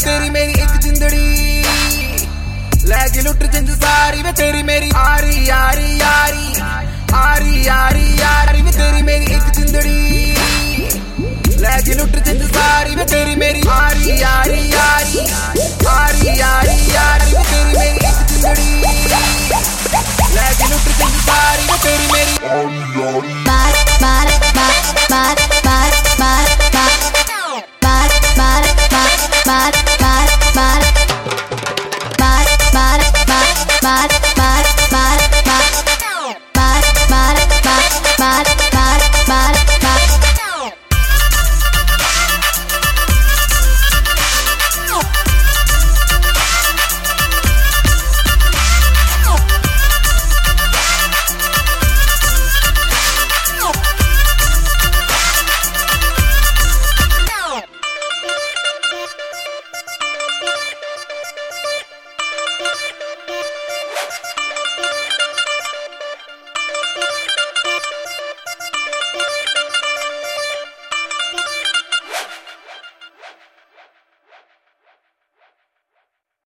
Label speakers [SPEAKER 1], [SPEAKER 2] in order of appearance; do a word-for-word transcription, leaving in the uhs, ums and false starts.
[SPEAKER 1] तेरी मेरी एक जिंदड़ी लैगी लुट जिंद सारी वे तेरी मेरी आरी यारी यारी आरी यारी यारी वे तेरी मेरी एक जिंदड़ी लैगी लुट जिंद सारी वे तेरी मेरी आरी यारी यारी आरी यारी यारी वे तेरी मेरी एक जिंदड़ी लैगी लुट जिंद सारी वे तेरी मेरी